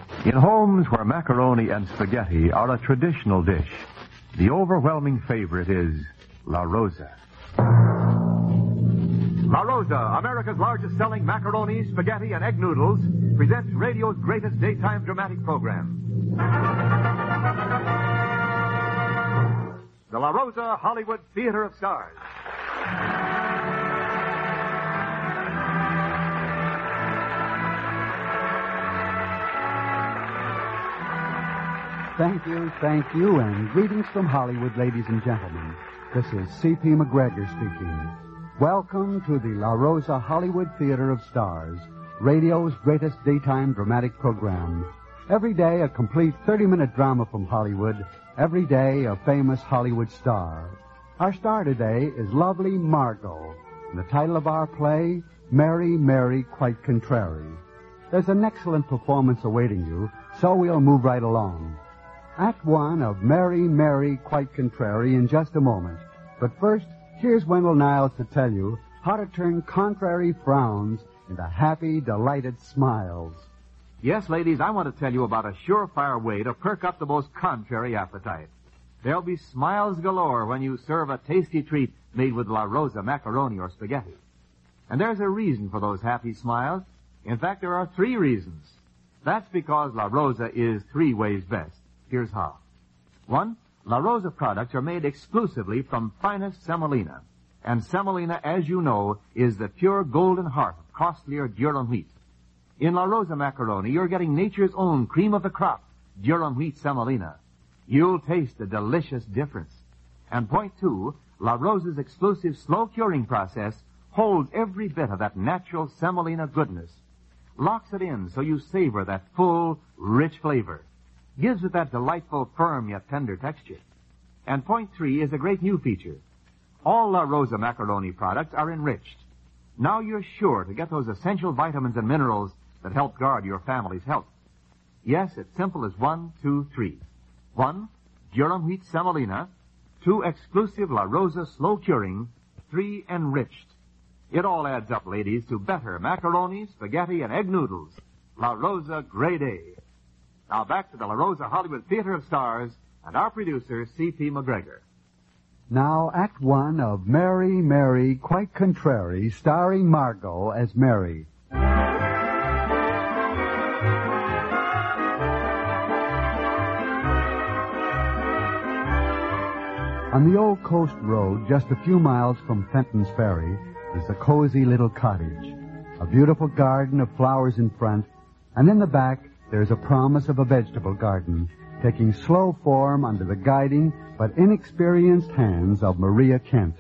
In homes where macaroni and spaghetti are a traditional dish, the overwhelming favorite is La Rosa. La Rosa, America's largest selling macaroni, spaghetti, and egg noodles, presents radio's greatest daytime dramatic program. The La Rosa Hollywood Theater of Stars. Thank you, and greetings from Hollywood, ladies and gentlemen. This is C.P. McGregor speaking. Welcome to the La Rosa Hollywood Theater of Stars, radio's greatest daytime dramatic program. Every day, a complete 30-minute drama from Hollywood. Every day, a famous Hollywood star. Our star today is lovely Margot. And the title of our play, Mary, Mary, Quite Contrary. There's an excellent performance awaiting you, so we'll move right along. Act one of Mary, Mary, Quite Contrary in just a moment. But first, here's Wendell Niles to tell you how to turn contrary frowns into happy, delighted smiles. Yes, ladies, I want to tell you about a surefire way to perk up the most contrary appetite. There'll be smiles galore when you serve a tasty treat made with La Rosa macaroni or spaghetti. And there's a reason for those happy smiles. In fact, there are 3 reasons. That's because La Rosa is 3 ways best. Here's how. 1, La Rosa products are made exclusively from finest semolina. And semolina, as you know, is the pure golden heart of costlier durum wheat. In La Rosa macaroni, you're getting nature's own cream of the crop, durum wheat semolina. You'll taste the delicious difference. And point 2, La Rosa's exclusive slow curing process holds every bit of that natural semolina goodness. Locks it in so you savor that full, rich flavor. Gives it that delightful, firm yet tender texture. And point 3 is a great new feature. All La Rosa macaroni products are enriched. Now you're sure to get those essential vitamins and minerals that help guard your family's health. Yes, it's simple as 1, 2, 3. 1, durum wheat semolina. 2, exclusive La Rosa slow curing. 3, enriched. It all adds up, ladies, to better macaroni, spaghetti, and egg noodles. La Rosa Grade A. Now back to the La Rosa Hollywood Theater of Stars and our producer, C.P. McGregor. Now, Act one of Mary, Mary, Quite Contrary, starring Margot as Mary. On the old coast road, just a few miles from Fenton's Ferry, is a cozy little cottage. A beautiful garden of flowers in front, and in the back, there's a promise of a vegetable garden, taking slow form under the guiding but inexperienced hands of Maria Kent.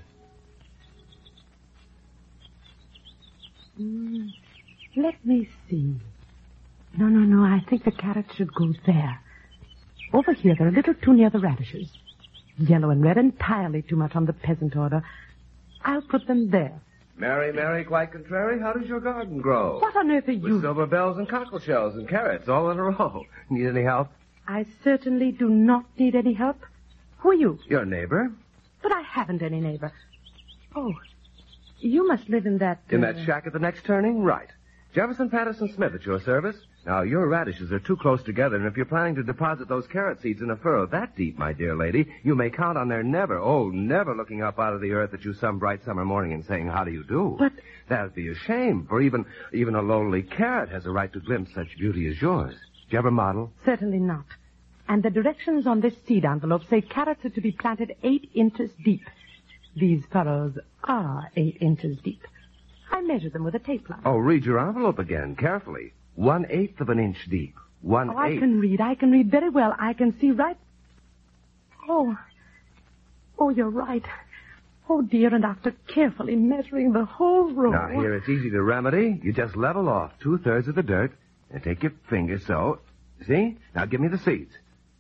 Let me see. No, I think the carrots should go there. Over here, they're a little too near the radishes. Yellow and red, entirely too much on the peasant order. I'll put them there. Mary, Mary, Quite Contrary, how does your garden grow? What on earth are you... With silver bells and cockle shells and carrots all in a row. Need any help? I certainly do not need any help. Who are you? Your neighbor. But I haven't any neighbor. Oh, you must live in that... In that shack at the next turning? Right. Jefferson Patterson Smith at your service. Now, your radishes are too close together, and if you're planning to deposit those carrot seeds in a furrow that deep, my dear lady, you may count on their never looking up out of the earth at you some bright summer morning and saying, how do you do? But... That'd be a shame, for even a lowly carrot has a right to glimpse such beauty as yours. Did you ever model? Certainly not. And the directions on this seed envelope say carrots are to be planted 8 inches deep. These furrows are 8 inches deep. I measured them with a tape line. Oh, read your envelope again, carefully. 1/8 of an inch deep. 1/8. Oh, I can read very well. I can see right... Oh, you're right. Oh, dear, and after carefully measuring the whole row... Now, here, it's easy to remedy. You just level off 2/3 of the dirt and take your finger so. See? Now, give me the seeds.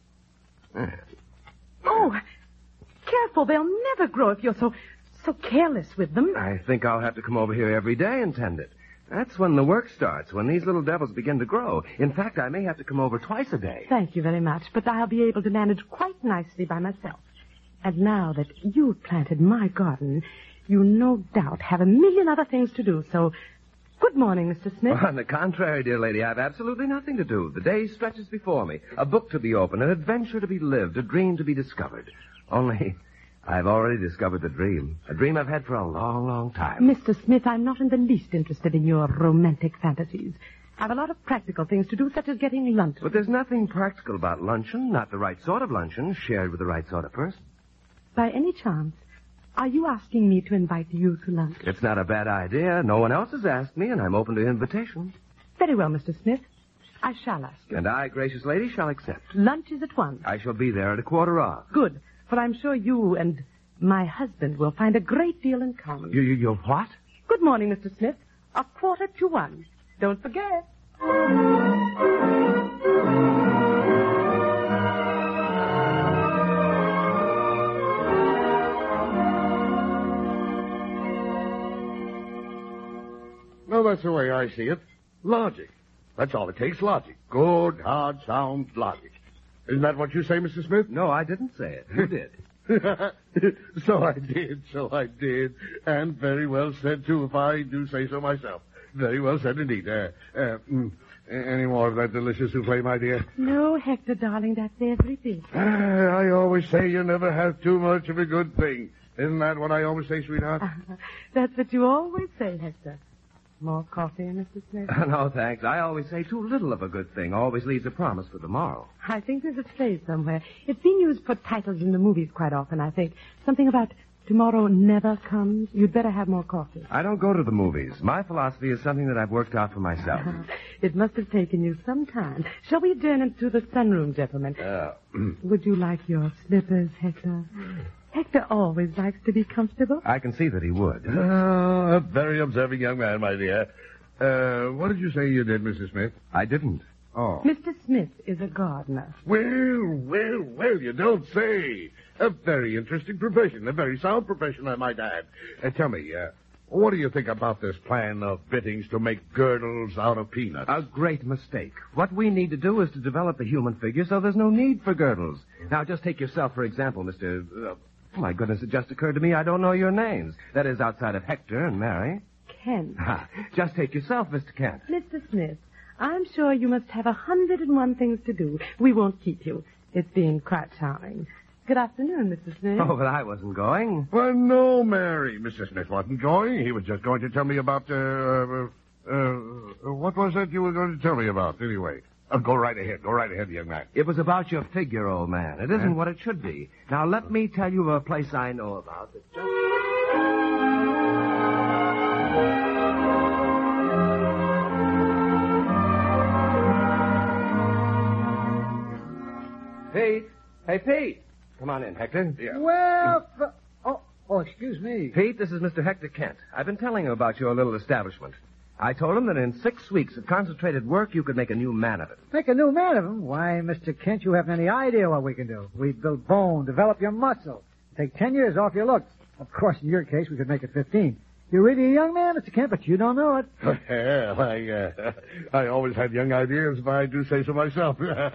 Oh, careful. They'll never grow if you're so careless with them. I think I'll have to come over here every day and tend it. That's when the work starts, when these little devils begin to grow. In fact, I may have to come over twice a day. Thank you very much, but I'll be able to manage quite nicely by myself. And now that you've planted my garden, you no doubt have a million other things to do, so Good morning, Mr. Smith. On the contrary, dear lady, I have absolutely nothing to do. The day stretches before me. A book to be opened, an adventure to be lived, a dream to be discovered. Only, I've already discovered the dream. A dream I've had for a long, long time. Mr. Smith, I'm not in the least interested in your romantic fantasies. I have a lot of practical things to do, such as getting lunch. But there's nothing practical about luncheon, not the right sort of luncheon, shared with the right sort of person. By any chance, are you asking me to invite you to lunch? It's not a bad idea. No one else has asked me, and I'm open to invitations. Very well, Mr. Smith. I shall ask you. And I, gracious lady, shall accept. Lunch is at 1. I shall be there at 1:15. Good, for I'm sure you and my husband will find a great deal in common. You what? Good morning, Mr. Smith. 1:45. Don't forget. No, that's the way I see it. Logic. That's all it takes, logic. Good, hard, sound logic. Isn't that what you say, Mr. Smith? No, I didn't say it. You did. So I did. And very well said, too, if I do say so myself. Very well said indeed. Any more of that delicious souffle, my dear? No, Hector, darling, that's every bit. I always say you never have too much of a good thing. Isn't that what I always say, sweetheart? That's what you always say, Hector. More coffee, Mr. Smith? No, thanks. I always say too little of a good thing always leaves a promise for tomorrow. I think there's a phrase somewhere. It's been used for titles in the movies quite often, I think. Something about tomorrow never comes. You'd better have more coffee. I don't go to the movies. My philosophy is something that I've worked out for myself. It must have taken you some time. Shall we adjourn into the sunroom, gentlemen? Would you like your slippers, Hector? Hector always likes to be comfortable. I can see that he would. A very observing young man, my dear. What did you say you did, Mrs. Smith? I didn't. Oh. Mr. Smith is a gardener. Well, you don't say. A very interesting profession, a very sound profession, I might add. Tell me, what do you think about this plan of Bittings to make girdles out of peanuts? A great mistake. What we need to do is to develop the human figure so there's no need for girdles. Now, just take yourself, for example, Mr. Oh, my goodness, it just occurred to me I don't know your names. That is, outside of Hector and Mary. Kent. Just take yourself, Mr. Kent. Mr. Smith, I'm sure you must have 101 things to do. We won't keep you. It's been quite charming. Good afternoon, Mr. Smith. Oh, but I wasn't going. Well, no, Mary. Mr. Smith wasn't going. He was just going to tell me about, what was that you were going to tell me about, anyway? Go right ahead, young man. It was about your figure, old man. It isn't what it should be. Now, let me tell you a place I know about that just... Pete! Hey, Pete! Come on in, Hector. Yeah. Well, excuse me. Pete, this is Mr. Hector Kent. I've been telling him about your little establishment. I told him that in 6 weeks of concentrated work, you could make a new man of it. Make a new man of him? Why, Mr. Kent, you haven't any idea what we can do. We build bone, develop your muscle, take 10 years off your looks. Of course, in your case, we could make it 15. You're really a young man, Mr. Kent, but you don't know it. Well, I always had young ideas, if I do say so myself.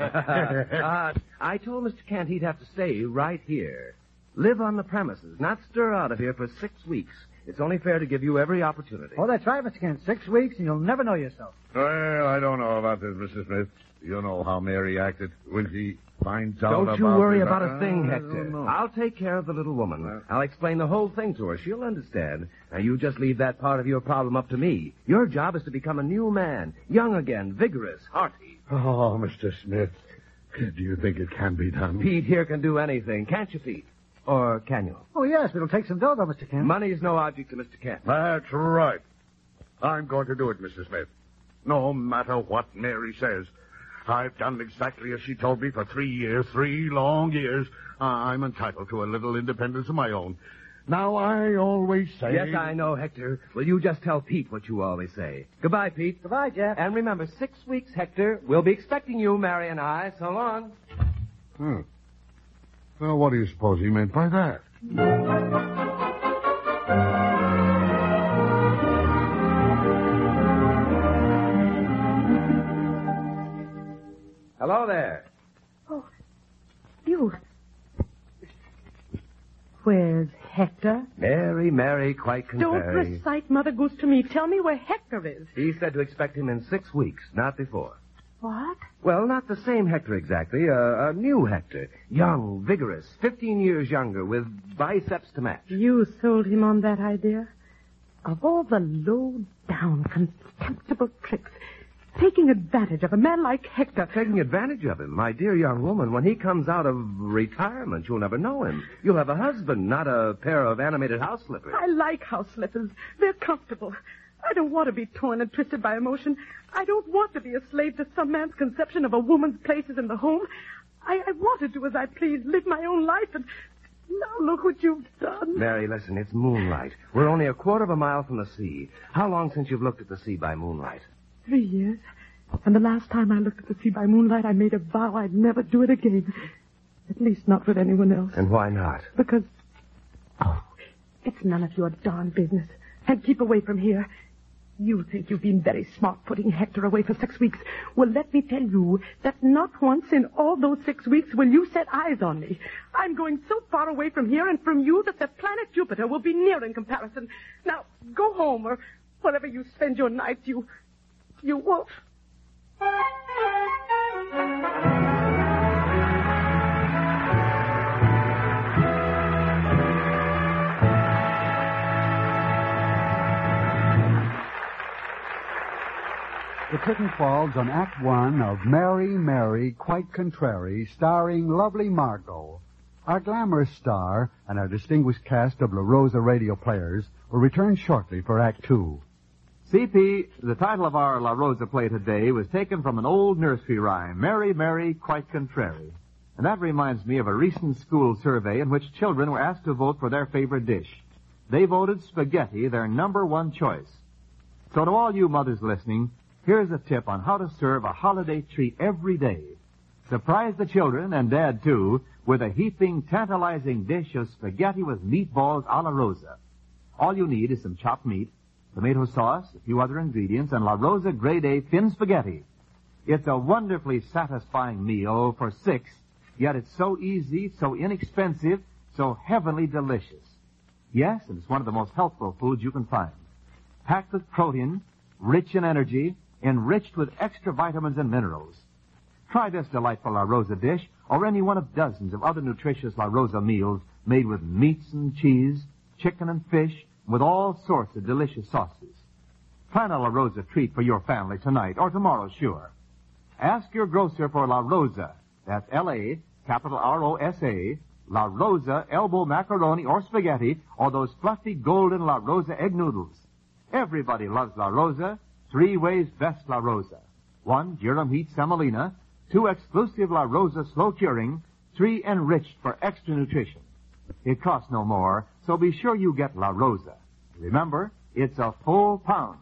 I told Mr. Kent he'd have to stay right here. Live on the premises, not stir out of here for 6 weeks. It's only fair to give you every opportunity. Oh, that's right, Mr. Kent. 6 weeks, and you'll never know yourself. Well, I don't know about this, Mrs. Smith. You know how Mary acted when she finds out about... Don't you worry this. about a thing, Hector. No. I'll take care of the little woman. I'll explain the whole thing to her. She'll understand. Now, you just leave that part of your problem up to me. Your job is to become a new man. Young again, vigorous, hearty. Oh, Mr. Smith, do you think it can be done? Pete here can do anything. Can't you, Pete? Or can you? Oh, yes, but it'll take some dough, though, Mr. Kent. Money is no object to Mr. Kent. That's right. I'm going to do it, Mrs. Smith. No matter what Mary says. I've done exactly as she told me for 3 years, 3 long years. I'm entitled to a little independence of my own. Now, I always say... Yes, I know, Hector. Will you just tell Pete what you always say? Goodbye, Pete. Goodbye, Jeff. And remember, 6 weeks, Hector. We'll be expecting you, Mary and I. So long. Well, what do you suppose he meant by that? Hello there. Oh, you. Where's Hector? Mary, quite Don't contrary. recite Mother Goose to me. Tell me where Hector is. He said to expect him in 6 weeks, not before. What? Well, not the same Hector exactly. A new Hector. Young, vigorous, 15 years younger, with biceps to match. You sold him on that idea? Of all the low-down, contemptible tricks, taking advantage of a man like Hector. Taking advantage of him, my dear young woman. When he comes out of retirement, you'll never know him. You'll have a husband, not a pair of animated house slippers. I like house slippers. They're comfortable. I don't want to be torn and twisted by emotion. I don't want to be a slave to some man's conception of a woman's places in the home. I want to do as I please, live my own life, and now look what you've done. Mary, listen, it's moonlight. We're only a quarter of a mile from the sea. How long since you've looked at the sea by moonlight? 3 years. And the last time I looked at the sea by moonlight, I made a vow I'd never do it again. At least not with anyone else. And why not? Because, it's none of your darn business. And keep away from here. You think you've been very smart putting Hector away for 6 weeks. Well, let me tell you that not once in all those 6 weeks will you set eyes on me. I'm going so far away from here and from you that the planet Jupiter will be near in comparison. Now, go home, or wherever you spend your nights, you won't. The curtain falls on Act One of Mary, Quite Contrary, starring lovely Margot. Our glamorous star and our distinguished cast of La Rosa radio players will return shortly for Act Two. CP, the title of our La Rosa play today was taken from an old nursery rhyme, Mary, Quite Contrary. And that reminds me of a recent school survey in which children were asked to vote for their favorite dish. They voted spaghetti their number one choice. So to all you mothers listening, here's a tip on how to serve a holiday treat every day. Surprise the children, and Dad too, with a heaping, tantalizing dish of spaghetti with meatballs a la Rosa. All you need is some chopped meat, tomato sauce, a few other ingredients, and La Rosa Grade A thin spaghetti. It's a wonderfully satisfying meal for 6, yet it's so easy, so inexpensive, so heavenly delicious. Yes, and it's one of the most healthful foods you can find. Packed with protein, rich in energy, enriched with extra vitamins and minerals. Try this delightful La Rosa dish, or any one of dozens of other nutritious La Rosa meals made with meats and cheese, chicken and fish, with all sorts of delicious sauces. Plan a La Rosa treat for your family tonight or tomorrow, sure. Ask your grocer for La Rosa. That's L-A, capital R-O-S-A, La Rosa elbow macaroni or spaghetti, or those fluffy golden La Rosa egg noodles. Everybody loves La Rosa. 3 ways best La Rosa. 1, Durham Heat Semolina. 2, exclusive La Rosa slow curing. 3, enriched for extra nutrition. It costs no more, so be sure you get La Rosa. Remember, it's a full pound.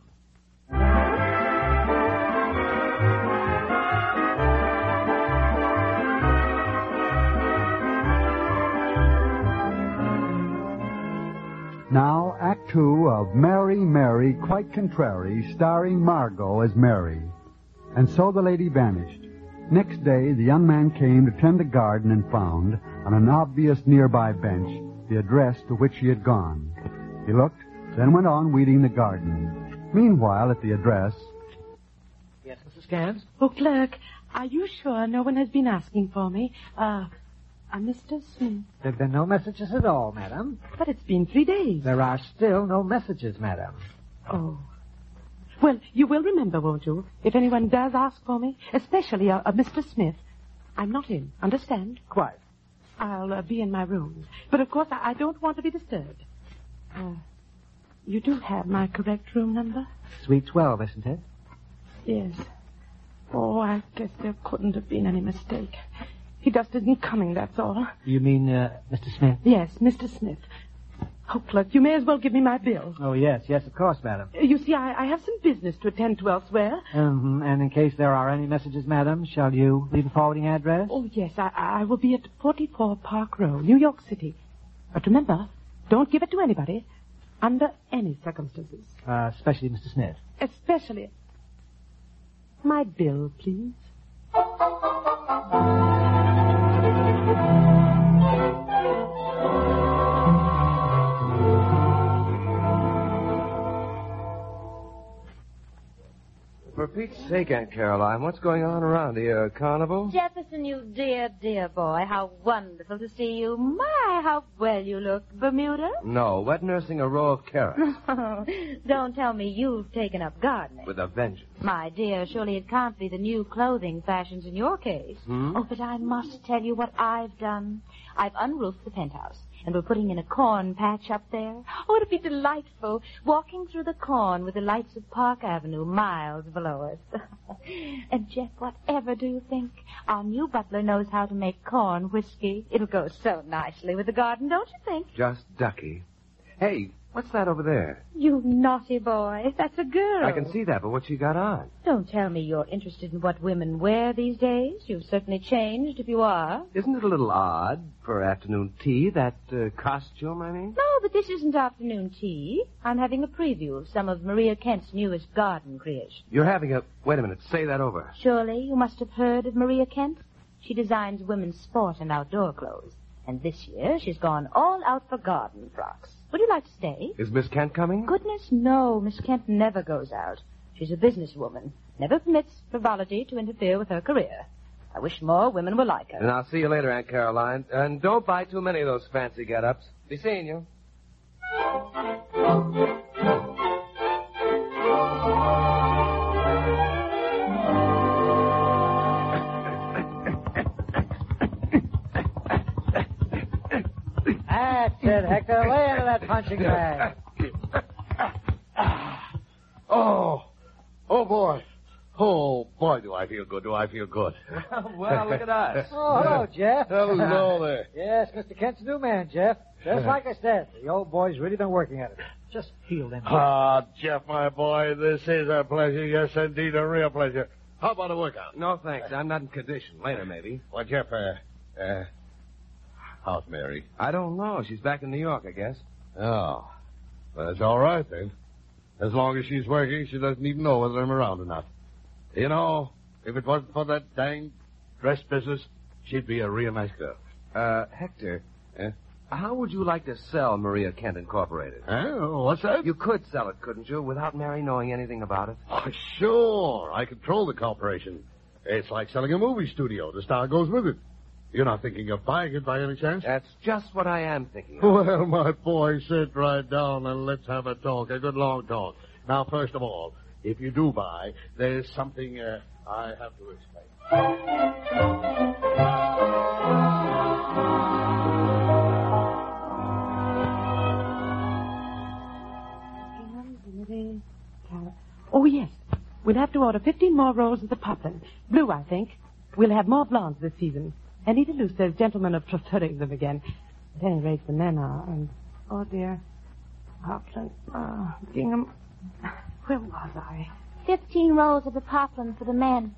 Now, Act Two of Mary, Quite Contrary, starring Margot as Mary. And so the lady vanished. Next day, the young man came to tend the garden and found, on an obvious nearby bench, the address to which she had gone. He looked, then went on weeding the garden. Meanwhile, at the address... Yes, Mrs. Scans? Oh, clerk, are you sure no one has been asking for me? Mr. Smith. There have been no messages at all, madam. But it's been 3 days. There are still no messages, madam. Oh. Well, you will remember, won't you, if anyone does ask for me, especially a Mr. Smith. I'm not in, understand? Quite. I'll be in my room. But, of course, I don't want to be disturbed. You do have my correct room number? Suite 12, isn't it? Yes. Oh, I guess there couldn't have been any mistake. He just isn't coming, that's all. You mean, Mr. Smith? Yes, Mr. Smith. Oh, clerk, you may as well give me my bill. Oh, yes, of course, madam. You see, I have some business to attend to elsewhere. And in case there are any messages, madam, shall you leave a forwarding address? Oh, yes, I will be at 44 Park Row, New York City. But remember, don't give it to anybody, under any circumstances. Especially Mr. Smith. Especially... My bill, please. Pete's sake, Aunt Caroline, what's going on around here? A carnival? Jefferson, you dear, dear boy, how wonderful to see you. My, how well you look. Bermuda? No, wet nursing a row of carrots. Don't tell me you've taken up gardening. With a vengeance. My dear, surely it can't be the new clothing fashions in your case. Oh, but I must tell you what I've done. I've unroofed the penthouse, and we're putting in a corn patch up there. Oh, it'd be delightful, walking through the corn with the lights of Park Avenue miles below us. And, Jeff, whatever do you think? Our new butler knows how to make corn whiskey. It'll go so nicely with the garden, don't you think? Just ducky. Hey, what's that over there? You naughty boy. That's a girl. I can see that, but what's she got on? Don't tell me you're interested in what women wear these days. You've certainly changed if you are. Isn't it a little odd for afternoon tea, that costume, I mean? No, but this isn't afternoon tea. I'm having a preview of some of Maria Kent's newest garden creations. You're having a... Wait a minute, say that over. Surely you must have heard of Maria Kent. She designs women's sport and outdoor clothes. And this year she's gone all out for garden frocks. Would you like to stay? Is Miss Kent coming? Goodness, no. Miss Kent never goes out. She's a businesswoman. Never permits frivolity to interfere with her career. I wish more women were like her. And I'll see you later, Aunt Caroline. And don't buy too many of those fancy get-ups. Be seeing you. That's it, Hector. Lay into that punching bag. Oh, boy. Oh, boy, do I feel good. Well, look at us. Oh, hello, Jeff. Hello there. Yes, Mr. Kent's new man, Jeff. Just like I said, the old boy's really been working at it. Just feel them. Ah, Jeff, my boy, this is a pleasure. Yes, indeed, a real pleasure. How about a workout? No, thanks. I'm not in condition. Later, maybe. Well, Jeff, how's Mary? I don't know. She's back in New York, I guess. Oh, well, that's all right, then. As long as she's working, she doesn't even know whether I'm around or not. You know, if it wasn't for that dang dress business, she'd be a real nice girl. Hector, how would you like to sell Maria Kent Incorporated? What's that? You could sell it, couldn't you, without Mary knowing anything about it? Oh, sure. I control the corporation. It's like selling a movie studio. The star goes with it. You're not thinking of buying it by any chance? That's just what I am thinking of. Well, my boy, sit right down and let's have a talk, a good long talk. Now, first of all, if you do buy, there's something I have to explain. Oh, yes. We'll have to order 15 more rolls of the poplin. Blue, I think. We'll have more blondes this season. Anita Lou says gentlemen are preferring them again. At any rate, the men are. And, oh, dear. Poplin. Gingham. Where was I? 15 rolls of the poplin for the men.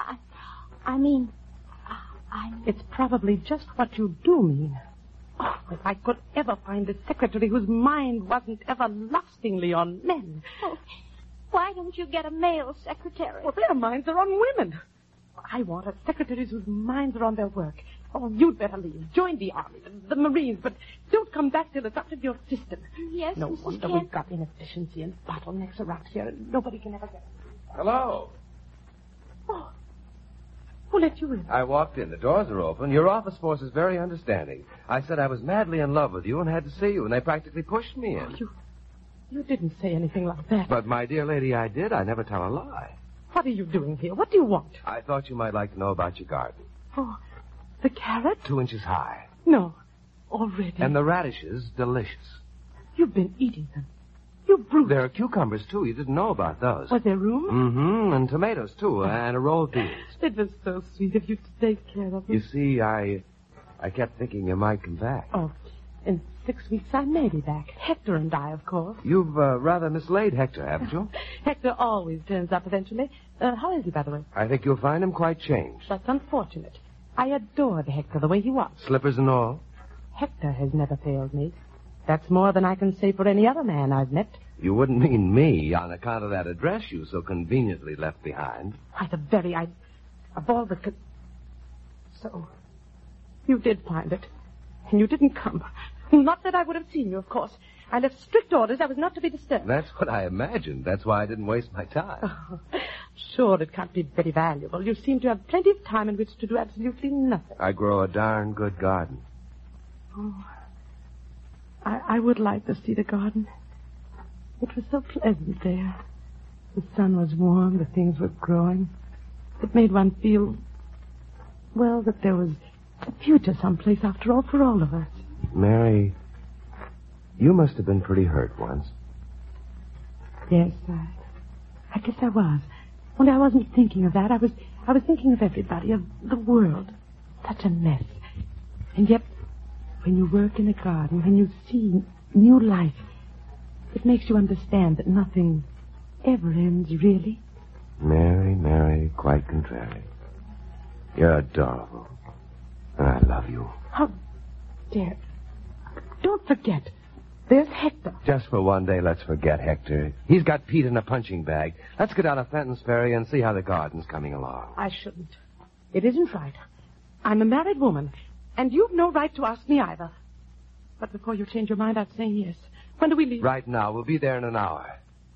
I mean... It's probably just what you do mean. Oh, if I could ever find a secretary whose mind wasn't everlastingly on men. Oh, why don't you get a male secretary? Well, their minds are on women. I want a secretary whose minds are on their work. Oh, you'd better leave. Join the Army, the Marines, but don't come back till it's out of your system. Yes, No Mrs. wonder Kent. we've got inefficiency and bottlenecks around here. Nobody can ever get... Hello. Oh, who let you in? I walked in. The doors are open. Your office force is very understanding. I said I was madly in love with you and had to see you, and they practically pushed me in. You didn't say anything like that. But, my dear lady, I did. I never tell a lie. What are you doing here? What do you want? I thought you might like to know about your garden. Oh, the carrots? 2 inches high. No. Already? And the radishes, delicious. You've been eating them. You brute. There are cucumbers, too. You didn't know about those. Was there room? Mm-hmm. And tomatoes, too. And a row of beans. It was so sweet of you to take care of them. You see, I kept thinking you might come back. Oh, in 6 weeks I may be back. Hector and I, of course. You've rather mislaid Hector, haven't you? Hector always turns up eventually. How is he, by the way? I think you'll find him quite changed. That's unfortunate. I adored Hector the way he was. Slippers and all. Hector has never failed me. That's more than I can say for any other man I've met. You wouldn't mean me on account of that address you so conveniently left behind. Why, of all the... So, you did find it. And you didn't come. Not that I would have seen you, of course. I left strict orders I was not to be disturbed. That's what I imagined. That's why I didn't waste my time. Oh, Sure, it can't be very valuable. You seem to have plenty of time in which to do absolutely nothing. I grow a darn good garden. Oh, I would like to see the garden. It was so pleasant there. The sun was warm, the things were growing. It made one feel, well, that there was a future someplace after all for all of us. Mary, you must have been pretty hurt once. Yes, I guess I was. Only I wasn't thinking of that. I was thinking of everybody, of the world. Such a mess. And yet, when you work in a garden, when you see new life, it makes you understand that nothing ever ends, really. Mary, quite contrary. You're adorable. And I love you. How dare... Don't forget, there's Hector. Just for one day, let's forget Hector. He's got Pete in a punching bag. Let's go down to Fenton's Ferry and see how the garden's coming along. I shouldn't. It isn't right. I'm a married woman, and you've no right to ask me either. But before you change your mind, I'd say yes. When do we leave? Right now. We'll be there in an hour.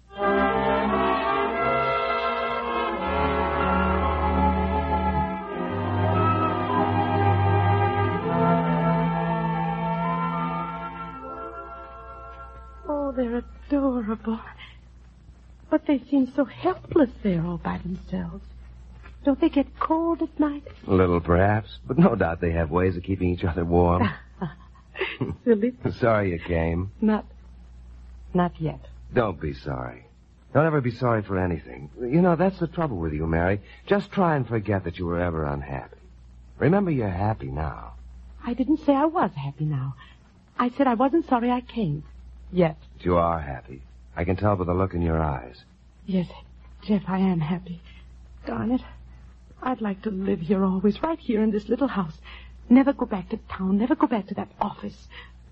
Oh, they're adorable. But they seem so helpless there all by themselves. Don't they get cold at night? A little, perhaps. But no doubt they have ways of keeping each other warm. Silly. Sorry you came. Not yet. Don't be sorry. Don't ever be sorry for anything. You know, that's the trouble with you, Mary. Just try and forget that you were ever unhappy. Remember, you're happy now. I didn't say I was happy now. I said I wasn't sorry I came. Yet. But you are happy. I can tell by the look in your eyes. Yes, Jeff, I am happy. Darn it. I'd like to live here always, right here in this little house. Never go back to town, never go back to that office.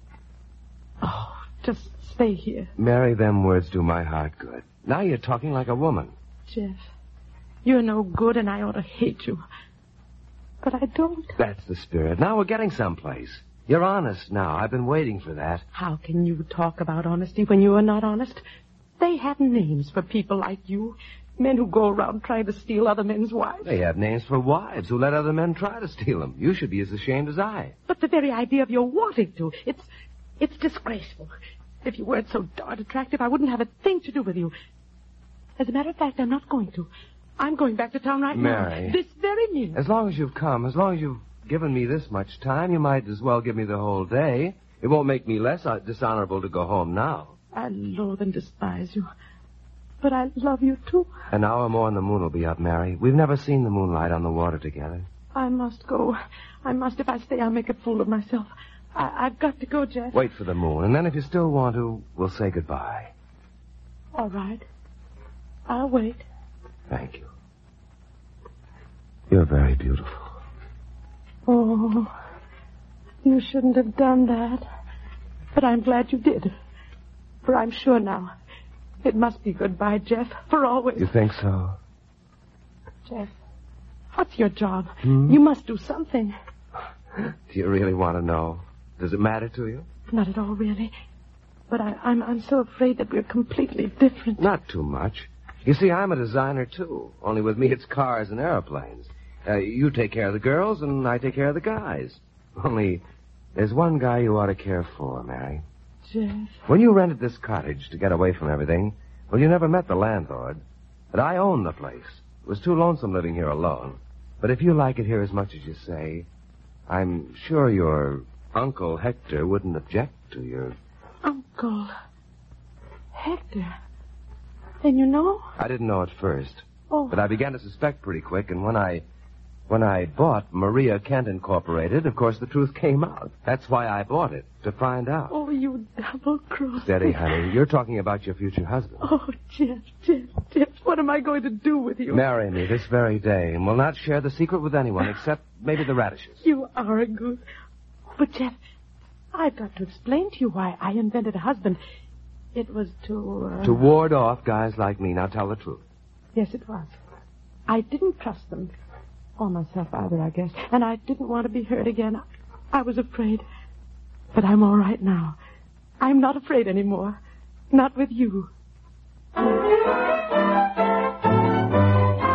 Oh, just stay here. Mary, them words do my heart good. Now you're talking like a woman. Jeff, you're no good and I ought to hate you. But I don't. That's the spirit. Now we're getting someplace. You're honest now. I've been waiting for that. How can you talk about honesty when you are not honest? They have names for people like you. Men who go around trying to steal other men's wives. They have names for wives who let other men try to steal them. You should be as ashamed as I. But the very idea of your wanting to, it's disgraceful. If you weren't so darn attractive, I wouldn't have a thing to do with you. As a matter of fact, I'm not going to. I'm going back to town right Mary, now. This very minute. As long as you've come, as long as you've given me this much time, you might as well give me the whole day. It won't make me less dishonorable to go home now. I loathe and despise you. But I love you, too. An hour more and the moon will be up, Mary. We've never seen the moonlight on the water together. I must go. I must. If I stay, I'll make a fool of myself. I've got to go, Jeff. Wait for the moon, and then if you still want to, we'll say goodbye. All right. I'll wait. Thank you. You're very beautiful. Oh, you shouldn't have done that. But I'm glad you did. For I'm sure now. It must be goodbye, Jeff, for always. You think so? Jeff, what's your job? You must do something. Do you really want to know? Does it matter to you? Not at all, really. But I'm so afraid that we're completely different. Not too much. You see, I'm a designer, too. Only with me, it's cars and airplanes. You take care of the girls, and I take care of the guys. Only, there's one guy you ought to care for, Mary. Jeff. When you rented this cottage to get away from everything, well, you never met the landlord. But I own the place. It was too lonesome living here alone. But if you like it here as much as you say, I'm sure your Uncle Hector wouldn't object to your... Uncle Hector? Then you know? I didn't know at first. Oh. But I began to suspect pretty quick, and when I bought Maria Kent Incorporated, of course, the truth came out. That's why I bought it, to find out. Oh, you double-crossed. Steady, honey. You're talking about your future husband. Oh, Jeff, what am I going to do with you? Marry me this very day, and we'll not share the secret with anyone except maybe the radishes. You are a goose. But, Jeff, I've got to explain to you why I invented a husband. It was to... To ward off guys like me. Now tell the truth. Yes, it was. I didn't trust them. Or myself either, I guess. And I didn't want to be hurt again. I was afraid. But I'm all right now. I'm not afraid anymore. Not with you.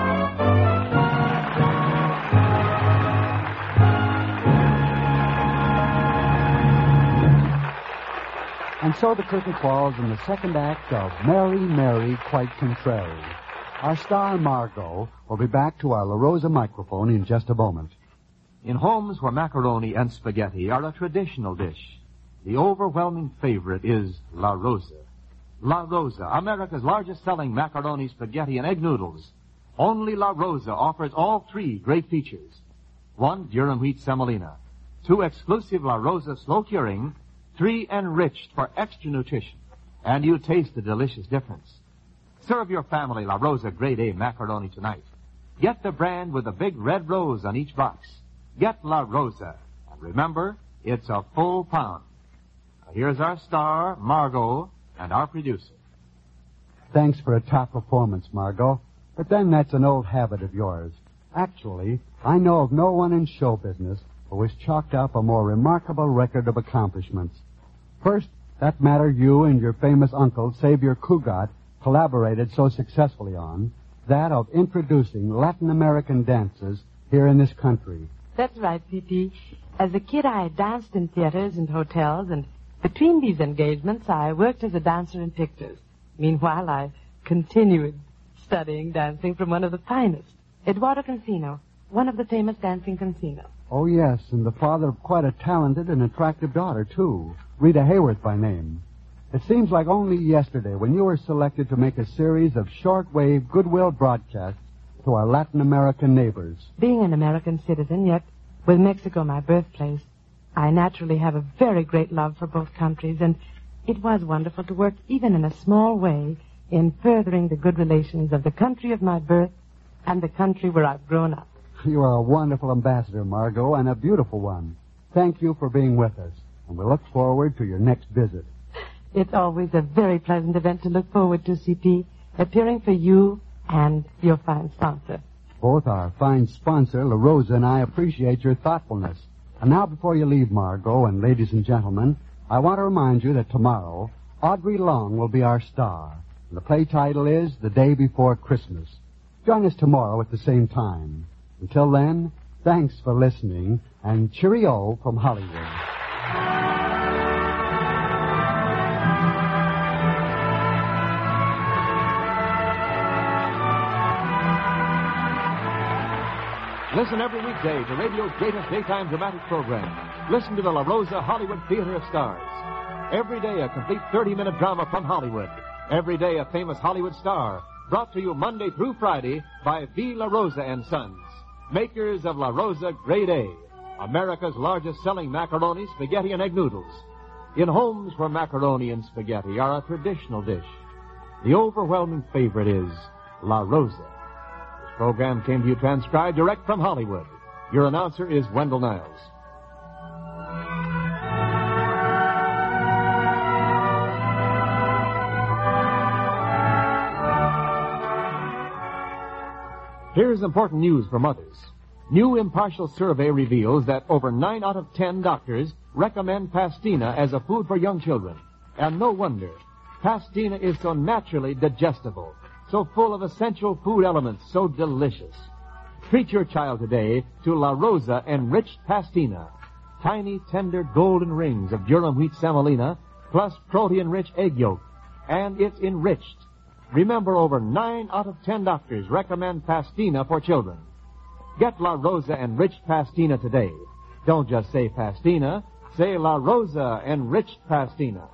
And so the curtain falls in the second act of Mary, Mary, Quite Contrary. Our star, Margot, will be back to our La Rosa microphone in just a moment. In homes where macaroni and spaghetti are a traditional dish, the overwhelming favorite is La Rosa. La Rosa, America's largest-selling macaroni, spaghetti, and egg noodles. Only La Rosa offers all three great features. 1, durum wheat semolina. 2, exclusive La Rosa slow curing. 3, enriched for extra nutrition. And you taste the delicious difference. Serve your family La Rosa Grade A macaroni tonight. Get the brand with a big red rose on each box. Get La Rosa. And remember, it's a full pound. Now here's our star, Margot, and our producer. Thanks for a top performance, Margot. But then that's an old habit of yours. Actually, I know of no one in show business who has chalked up a more remarkable record of accomplishments. First, that matter you and your famous uncle, Xavier Cugat, collaborated so successfully on, that of introducing Latin American dances here in this country. That's right, P.P. As a kid, I danced in theaters and hotels, and between these engagements, I worked as a dancer in pictures. Meanwhile, I continued studying dancing from one of the finest, Eduardo Cancino, one of the famous dancing Cancino. Oh, yes, and the father of quite a talented and attractive daughter, too, Rita Hayworth by name. It seems like only yesterday when you were selected to make a series of shortwave goodwill broadcasts to our Latin American neighbors. Being an American citizen, yet with Mexico my birthplace, I naturally have a very great love for both countries, and it was wonderful to work even in a small way in furthering the good relations of the country of my birth and the country where I've grown up. You are a wonderful ambassador, Margot, and a beautiful one. Thank you for being with us, and we look forward to your next visit. It's always a very pleasant event to look forward to, C.P., appearing for you and your fine sponsor. Both our fine sponsor, La Rosa, and I appreciate your thoughtfulness. And now, before you leave, Margot, and ladies and gentlemen, I want to remind you that tomorrow, Audrey Long will be our star. The play title is The Day Before Christmas. Join us tomorrow at the same time. Until then, thanks for listening, and cheerio from Hollywood. Listen every weekday to radio's greatest daytime dramatic program. Listen to the La Rosa Hollywood Theater of Stars. Every day a complete 30-minute drama from Hollywood. Every day a famous Hollywood star. Brought to you Monday through Friday by V. La Rosa and Sons. Makers of La Rosa Grade A. America's largest selling macaroni, spaghetti, and egg noodles. In homes where macaroni and spaghetti are a traditional dish, the overwhelming favorite is La Rosa. This program came to you transcribed direct from Hollywood. Your announcer is Wendell Niles. Here's important news for mothers. New impartial survey reveals that over 9 out of 10 doctors recommend pastina as a food for young children. And no wonder. Pastina is so naturally digestible, so full of essential food elements, so delicious. Treat your child today to La Rosa enriched pastina. Tiny, tender, golden rings of durum wheat semolina, plus protein-rich egg yolk. And it's enriched. Remember, over 9 out of 10 doctors recommend pastina for children. Get La Rosa enriched pastina today. Don't just say pastina, say La Rosa enriched pastina.